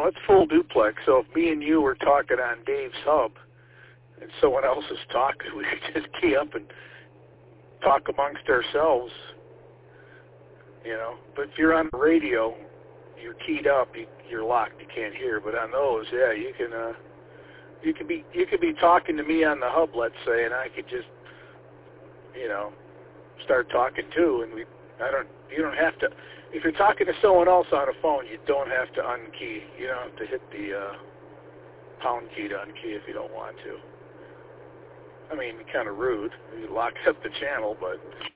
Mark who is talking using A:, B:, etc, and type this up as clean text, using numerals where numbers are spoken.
A: it's full duplex. So if me and you were talking on Dave's hub and someone else is talking, we could just key up and talk amongst ourselves, you know. But if you're on the radio, you're keyed up, you're locked, you can't hear. But on those, yeah, you could be talking to me on the hub, let's say, and I could just, you know, start talking too, and you don't have to. If you're talking to someone else on a phone, you don't have to unkey. You don't have to hit the pound key to unkey if you don't want to. I mean, kind of rude. You lock up the channel, but